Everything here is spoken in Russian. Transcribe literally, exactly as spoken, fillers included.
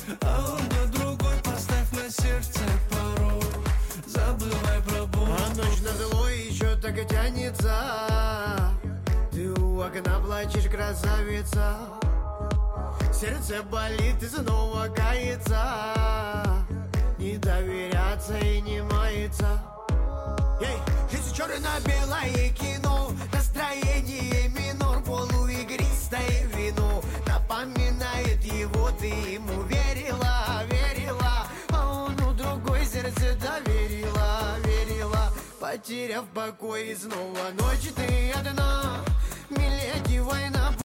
А он на другой, поставь на сердце пару. Забывай про боль. А ночь на зло еще так и тянется. Ты у окна плачешь, красавица. Сердце болит и снова кается. Не доверяться и не мается. Эй, жизнь черно-белое кино. Настроение минор, полуигристое вино. Напоминает его, ты ему верила, верила. А он у другой сердце доверила, верила. Потеряв покой и снова ночь, ты одна. Миледи, война.